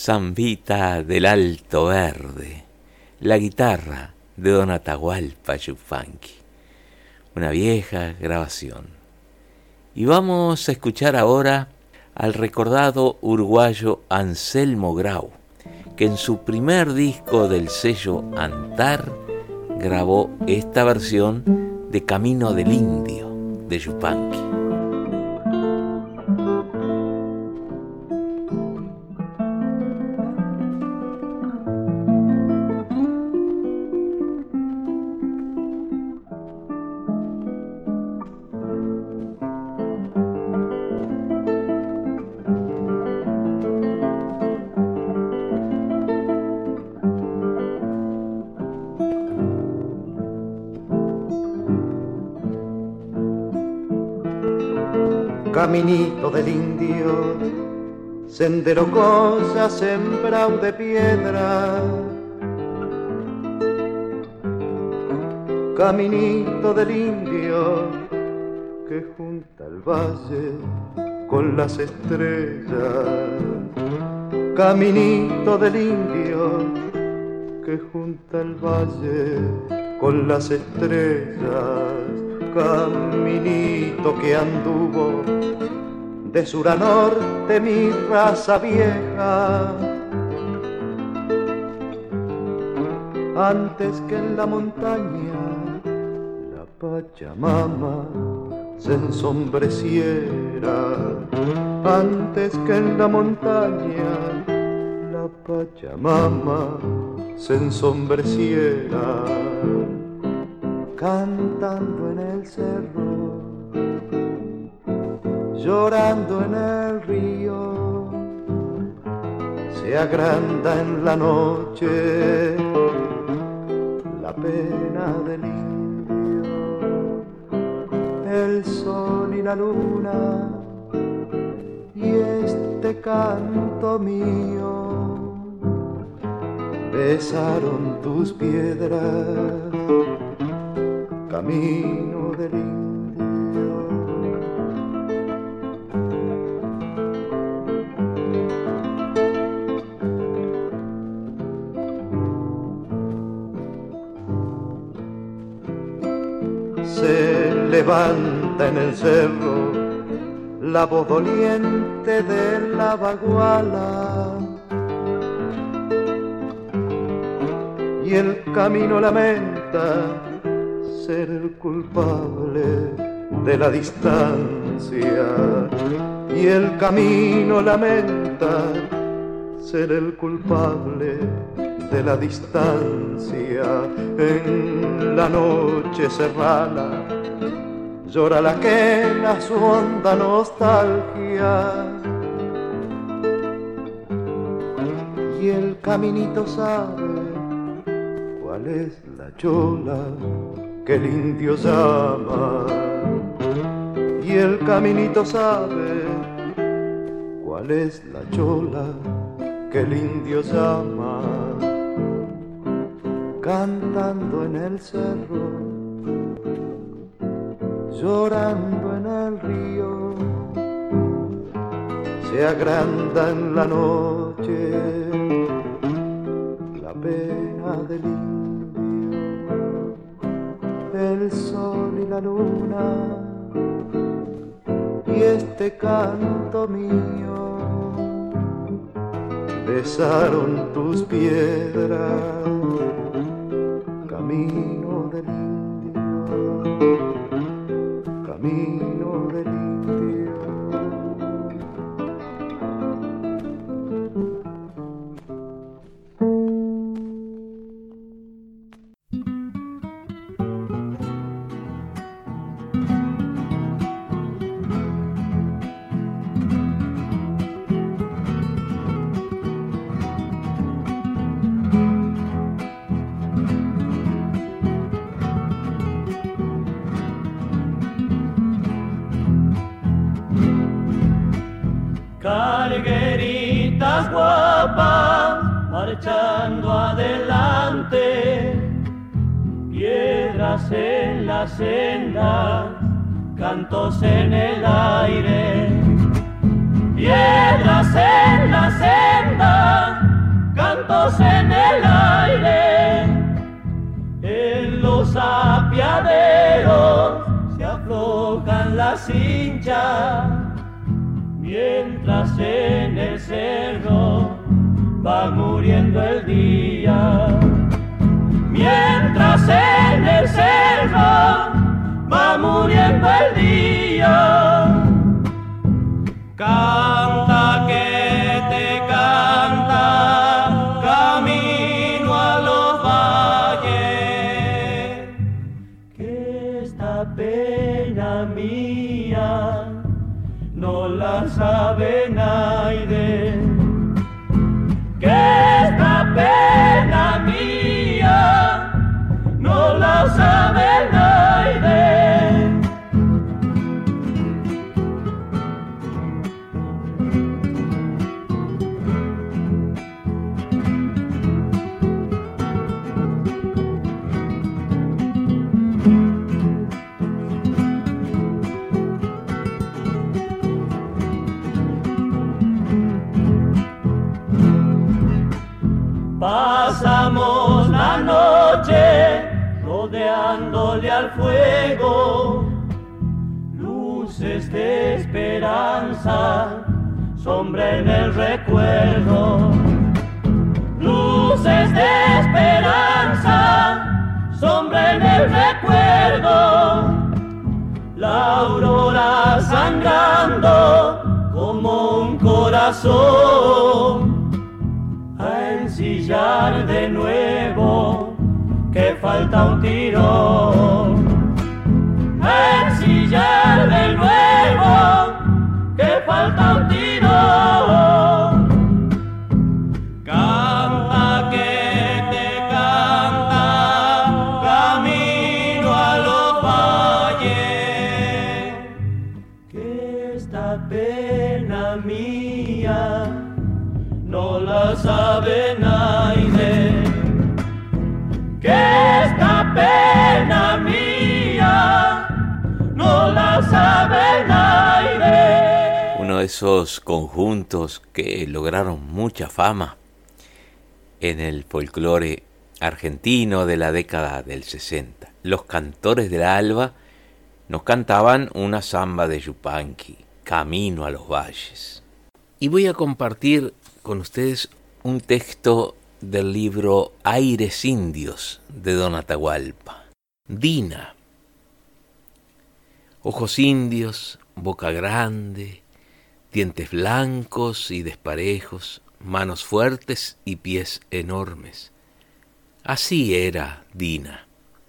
Zambita del Alto Verde, la guitarra de Don Atahualpa Yupanqui, una vieja grabación. Y vamos a escuchar ahora al recordado uruguayo Anselmo Grau, que en su primer disco del sello Antar grabó esta versión de Camino del Indio de Yupanqui. Caminito del indio, sendero cosa sembrado de piedra. Caminito del indio que junta el valle con las estrellas. Caminito del indio que junta el valle con las estrellas. Caminito que anduvo de sur a norte mi raza vieja, antes que en la montaña la Pachamama se ensombreciera, antes que en la montaña la Pachamama se ensombreciera. Cantando en el cerro, llorando en el río, se agranda en la noche la pena del indio. El sol y la luna y este canto mío besaron tus piedras, camino del indio. Se levanta en el cerro la voz doliente de la baguala y el camino lamenta ser el culpable de la distancia, y el camino lamenta ser el culpable de la distancia. En la noche serrana llora la quena su honda nostalgia, y el caminito sabe cuál es la chola que el indio llama, y el caminito sabe cuál es la chola que el indio llama. Cantando en el cerro, llorando en el río, se agranda en la noche la pena del indio. El sol y la luna y este canto mío besaron tus piedras, camino del indio, camino del indio. Cargueritas guapas marchando adelante, piedras en la senda, cantos en el aire. Piedras en la senda, cantos en el aire, en los apiaderos se aflojan las cinchas, mientras en el cerro va muriendo el día. Mientras en el cerro va muriendo el día. Canta que te canta, camino a los valles, que esta pena mía no la sabe nadie, que esta pena mía no la sabe nadie. Pasamos la noche rodeándole al fuego, luces de esperanza, sombra en el recuerdo. Luces de esperanza, sombra en el recuerdo. La aurora sangrando como un corazón, a ensillar de nuevo, que falta un tirón. A ensillar de nuevo, que falta un tirón. Canta que te canta, camino a los valles, que esta pena mía no la sabe nadie, que esta pena mía no la sabe nadie. Uno de esos conjuntos que lograron mucha fama en el folclore argentino de la década del 60. Los Cantores del Alba nos cantaban una samba de Yupanqui, Camino a los Valles. Y voy a compartir con ustedes un texto del libro Aires Indios de Don Atahualpa. Dina. Ojos indios, boca grande, dientes blancos y desparejos, manos fuertes y pies enormes. Así era Dina.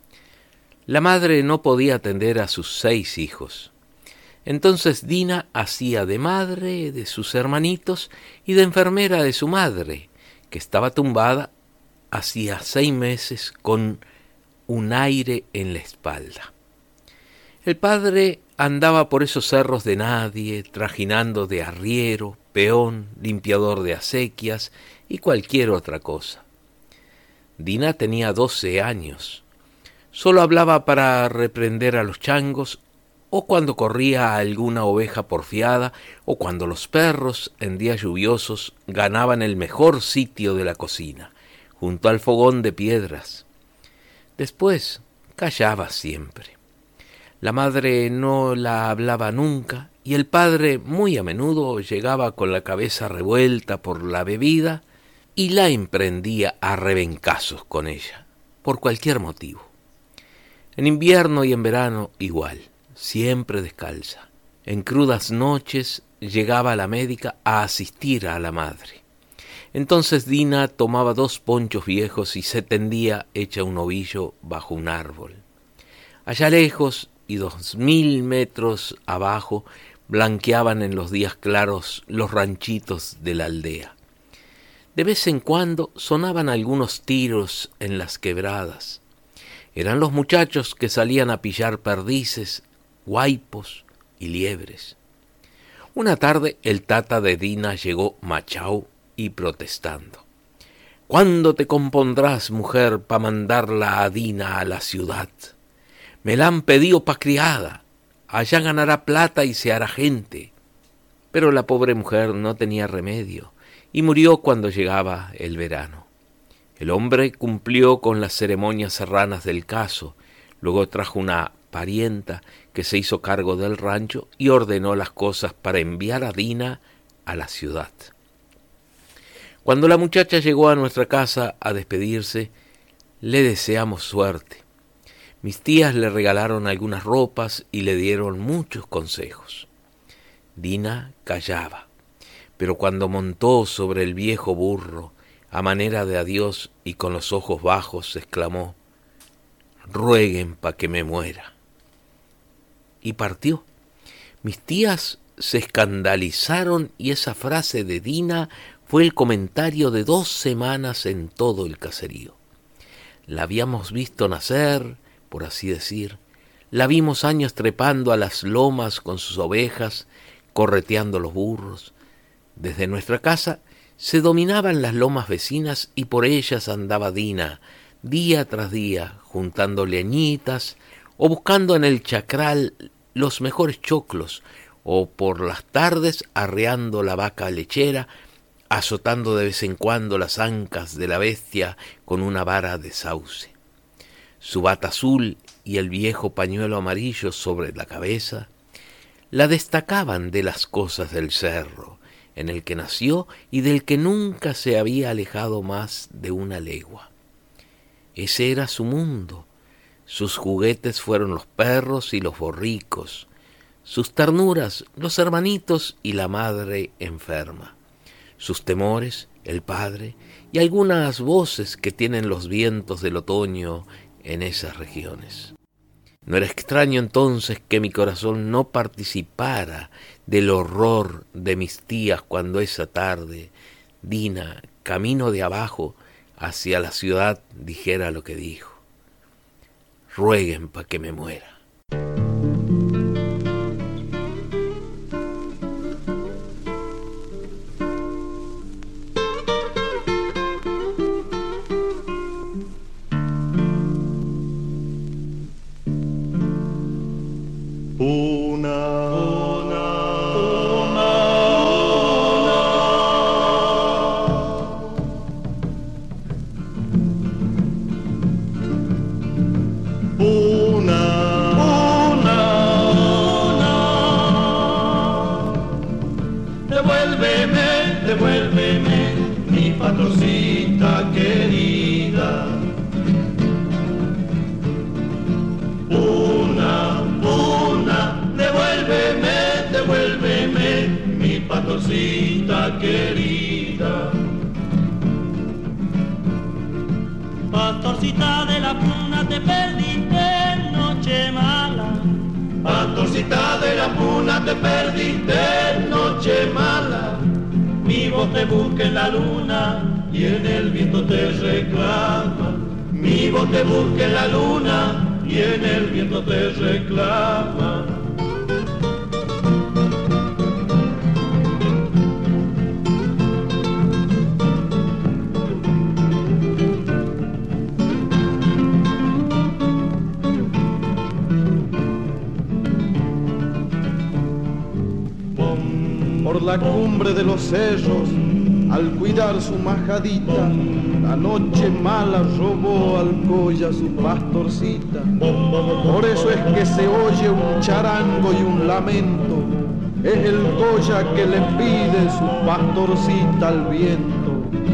La madre no podía atender a sus 6 hijos. Entonces Dina hacía de madre de sus hermanitos y de enfermera de su madre, que estaba tumbada hacía 6 meses con un aire en la espalda. El padre andaba por esos cerros de nadie, trajinando de arriero, peón, limpiador de acequias y cualquier otra cosa. Dina tenía 12 años. Solo hablaba para reprender a los changos, o cuando corría alguna oveja porfiada, o cuando los perros, en días lluviosos, ganaban el mejor sitio de la cocina, junto al fogón de piedras. Después callaba siempre. La madre no la hablaba nunca, y el padre muy a menudo llegaba con la cabeza revuelta por la bebida y la emprendía a rebencazos con ella, por cualquier motivo. En invierno y en verano igual. Siempre descalza. En crudas noches llegaba la médica a asistir a la madre. Entonces Dina tomaba 2 ponchos viejos y se tendía hecha un ovillo bajo un árbol. Allá lejos y 2000 metros abajo blanqueaban en los días claros los ranchitos de la aldea. De vez en cuando sonaban algunos tiros en las quebradas. Eran los muchachos que salían a pillar perdices, guaipos y liebres. Una tarde el tata de Dina llegó machao y protestando. ¿Cuándo te compondrás, mujer, pa' mandarla a Dina a la ciudad? Me la han pedido pa' criada. Allá ganará plata y se hará gente. Pero la pobre mujer no tenía remedio y murió cuando llegaba el verano. El hombre cumplió con las ceremonias serranas del caso, luego trajo una parienta que se hizo cargo del rancho y ordenó las cosas para enviar a Dina a la ciudad. Cuando la muchacha llegó a nuestra casa a despedirse, le deseamos suerte. Mis tías le regalaron algunas ropas y le dieron muchos consejos. Dina callaba, pero cuando montó sobre el viejo burro, a manera de adiós y con los ojos bajos, exclamó: «Rueguen pa' que me muera». Y partió. Mis tías se escandalizaron y esa frase de Dina fue el comentario de 2 semanas en todo el caserío. La habíamos visto nacer, por así decir, la vimos años trepando a las lomas con sus ovejas, correteando los burros. Desde nuestra casa se dominaban las lomas vecinas y por ellas andaba Dina, día tras día, juntando leñitas o buscando en el chacral los mejores choclos, o por las tardes arreando la vaca lechera, azotando de vez en cuando las ancas de la bestia con una vara de sauce. Su bata azul y el viejo pañuelo amarillo sobre la cabeza la destacaban de las cosas del cerro, en el que nació y del que nunca se había alejado más de 1 legua. Ese era su mundo. Sus juguetes fueron los perros y los borricos, sus ternuras, los hermanitos y la madre enferma, sus temores, el padre y algunas voces que tienen los vientos del otoño en esas regiones. No era extraño entonces que mi corazón no participara del horror de mis tías cuando esa tarde Dina, camino de abajo hacia la ciudad, dijera lo que dijo: «Rueguen pa' que me muera». Devuélveme, mi patrocita querida. Devuélveme, mi patrocita querida. Pastorcita de la puna, te perdiste en noche mala. Pastorcita de la puna, te perdiste en noche mala. Mi voz te busca en la luna y en el viento te reclama. Mi voz te busca en la luna y en el viento te reclama. Por la cumbre de los cerros, al cuidar su majadita, la noche mala robó al Goya su pastorcita. Por eso es que se oye un charango y un lamento, es el Goya que le pide su pastorcita al viento.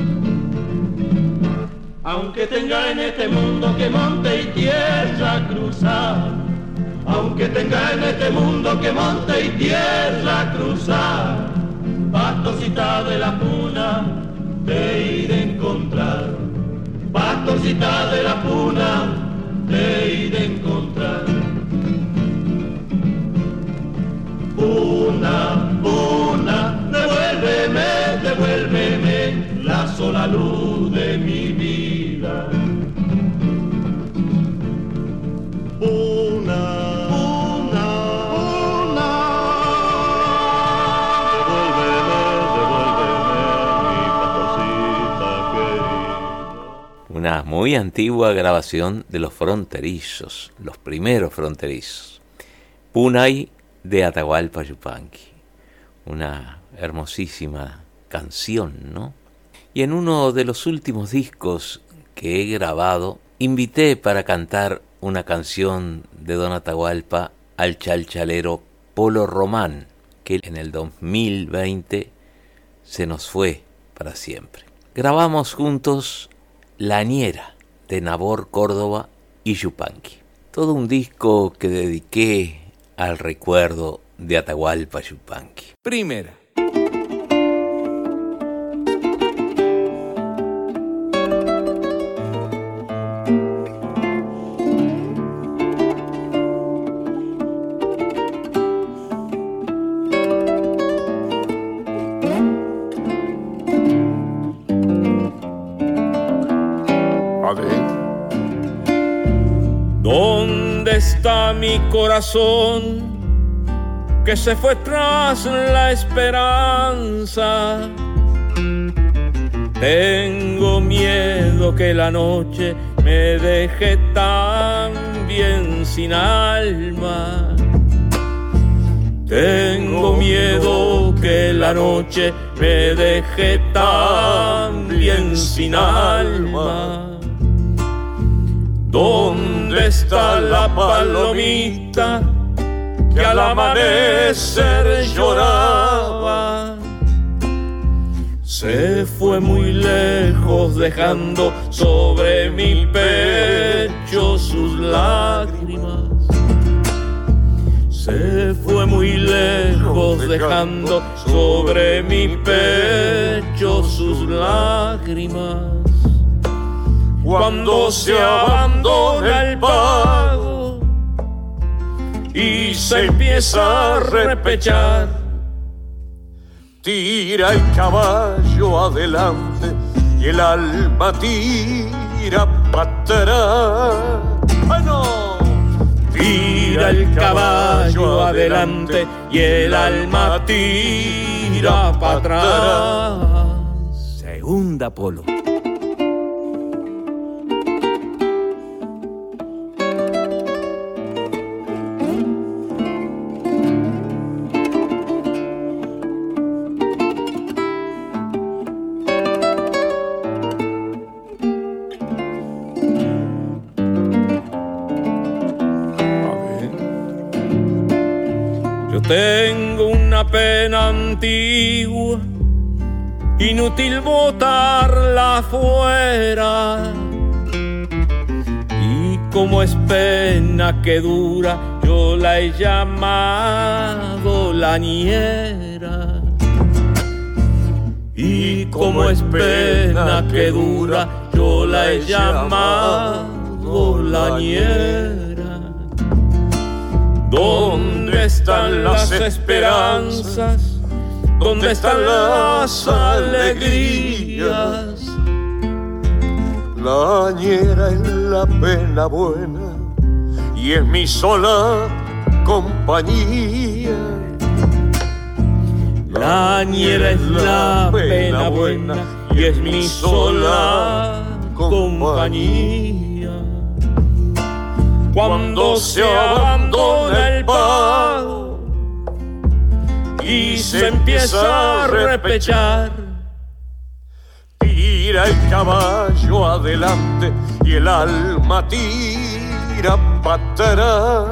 Aunque tenga en este mundo que monte y tierra cruzar, aunque tenga en este mundo que monte y tierra cruzar, pastorcita de la puna te iré a encontrar. Pastorcita de la puna te iré a encontrar. Puna, devuélveme la sola luz de mi vida. Una muy antigua grabación de los fronterizos, los primeros fronterizos. Punay de Atahualpa Yupanqui. Una hermosísima canción, ¿no? Y en uno de los últimos discos que he grabado, invité para cantar una canción de Don Atahualpa al chalchalero Polo Román, que en el 2020 se nos fue para siempre. Grabamos juntos La Ñera de Nabor Córdoba y Yupanqui. Todo un disco que dediqué al recuerdo de Atahualpa Yupanqui. Primera. ¿Dónde está mi corazón que se fue tras la esperanza? Tengo miedo que la noche me deje también sin alma. Tengo miedo que la noche me deje también sin alma. ¿Dónde está la palomita que al amanecer lloraba? Se fue muy lejos dejando sobre mi pecho sus lágrimas. Se fue muy lejos dejando sobre mi pecho sus lágrimas. Cuando se abandona el pago y se empieza a repechar, tira el caballo adelante y el alma tira para atrás. ¡Ay, no! Tira el caballo adelante y el alma tira para atrás. Segunda, Polo. Tengo una pena antigua, inútil botarla afuera. Y como es pena que dura, yo la he llamado la ñera. Y como es pena que dura, yo la he llamado la ñera. ¿Dónde están las esperanzas? ¿Dónde están las alegrías? La ñera es la pena buena y es mi sola compañía. La ñera es la pena buena y es mi sola compañía. Cuando se abandona el pago y se empieza a repechar, tira el caballo adelante y el alma tira para atrás.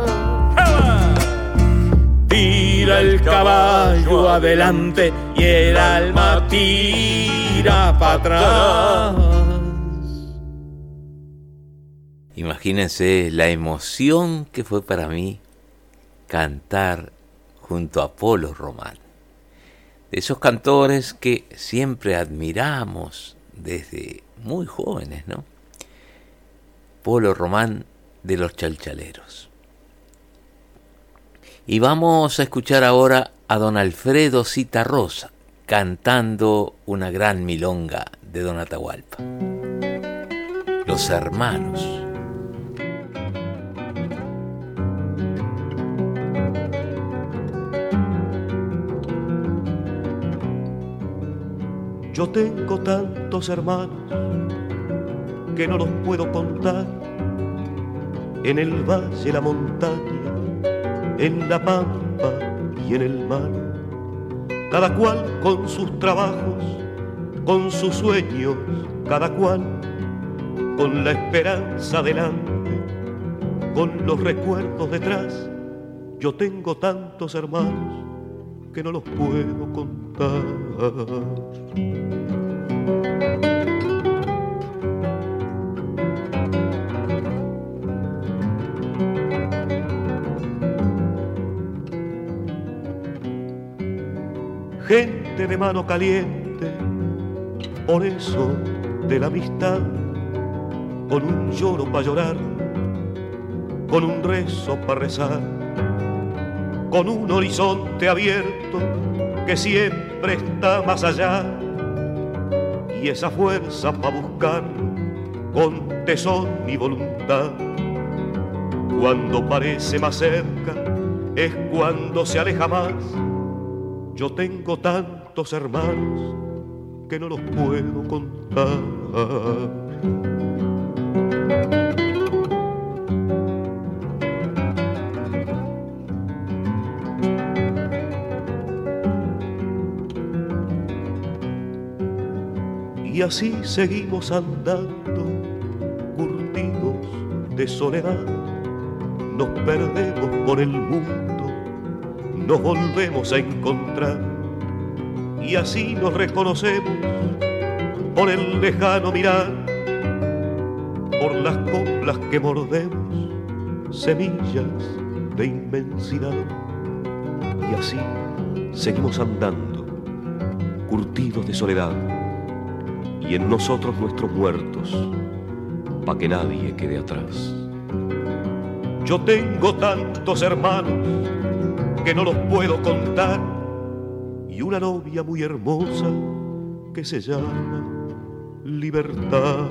Tira el caballo adelante y el alma tira para atrás. Imagínense la emoción que fue para mí cantar junto a Polo Román. De esos cantores que siempre admiramos desde muy jóvenes, ¿no? Polo Román de los Chalchaleros. Y vamos a escuchar ahora a don Alfredo Citarrosa cantando una gran milonga de don Atahualpa. Los Hermanos. Yo tengo tantos hermanos que no los puedo contar, en el valle, la montaña, en la pampa y en el mar, cada cual con sus trabajos, con sus sueños, cada cual con la esperanza delante, con los recuerdos detrás. Yo tengo tantos hermanos que no los puedo contar. Gente de mano caliente, por eso de la amistad, con un lloro para llorar, con un rezo para rezar, con un horizonte abierto que siempre está más allá, y esa fuerza para buscar con tesón y voluntad. Cuando parece más cerca es cuando se aleja más. Yo tengo tantos hermanos que no los puedo contar. Y así seguimos andando, curtidos de soledad. Nos perdemos por el mundo, nos volvemos a encontrar, y así nos reconocemos por el lejano mirar, por las coplas que mordemos, semillas de inmensidad. Y así seguimos andando, curtidos de soledad, y en nosotros nuestros muertos, pa' que nadie quede atrás. Yo tengo tantos hermanos que no los puedo contar, y una novia muy hermosa que se llama Libertad.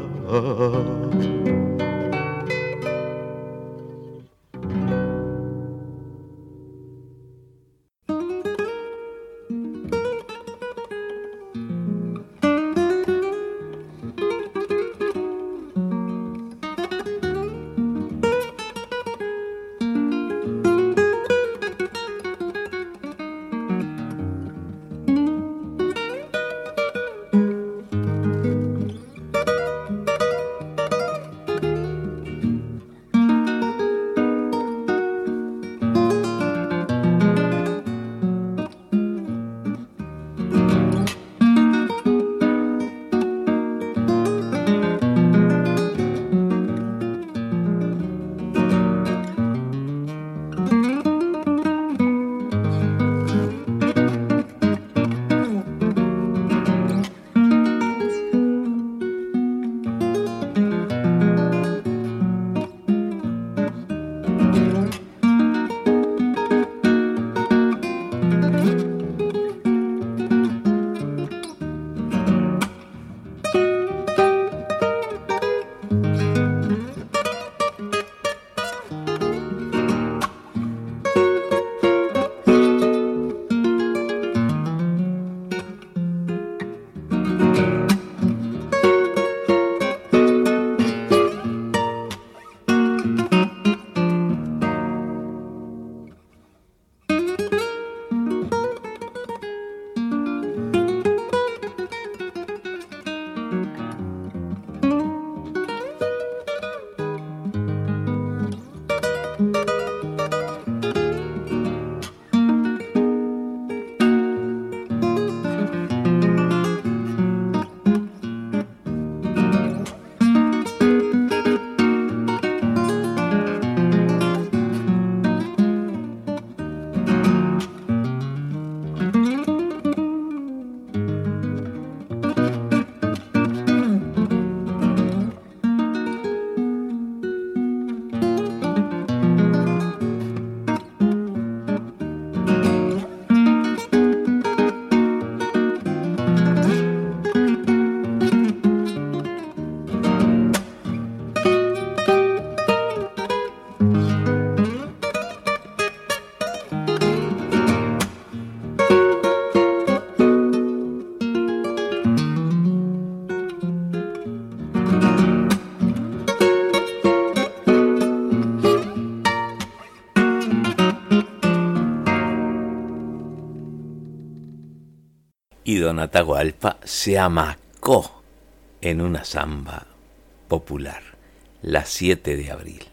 y don Atahualpa se amacó en una zamba popular, la 7 de abril.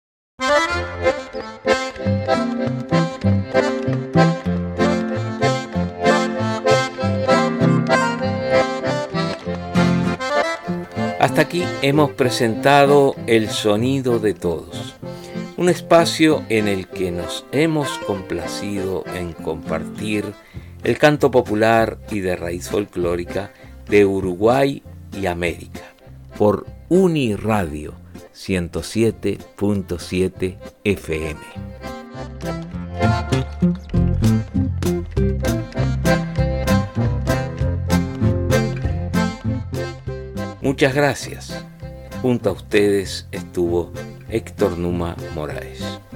Hasta aquí hemos presentado El Sonido de Todos, un espacio en el que nos hemos complacido en compartir el canto popular y de raíz folclórica de Uruguay y América, por Uniradio 107.7 FM. Muchas gracias. Junto a ustedes estuvo Héctor Numa Moraes.